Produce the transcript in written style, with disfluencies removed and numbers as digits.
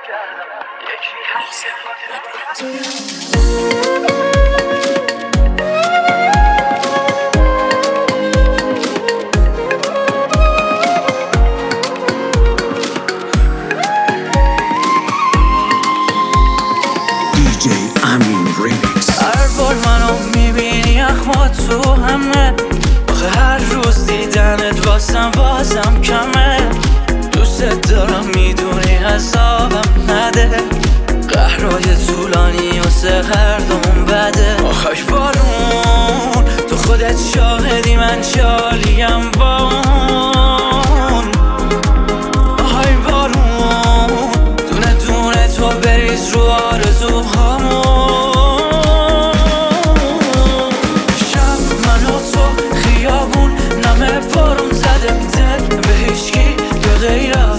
هر بار منو میبینی اخما تو همه، آخه هر روز دیدنت بازم کمه. دوست دارم میدونی حسابم نده، قهرهای طولانی و هر دوم بده. آخه بارون تو خودت شاهدی من چالیم با اون. آهای بارون دونه دونه تو بریز رو آرزوهامون. بارون زده دل به هیچکی به غیر